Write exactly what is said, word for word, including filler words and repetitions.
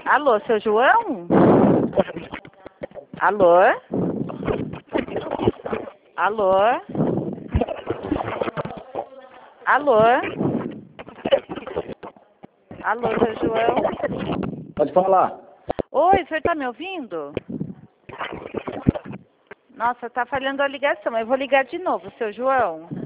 Alô, seu João? Alô? Alô? Alô? Alô, seu João? Pode falar. Oi, o senhor está me ouvindo? Nossa, tá falhando a ligação. Eu vou ligar de novo, seu João.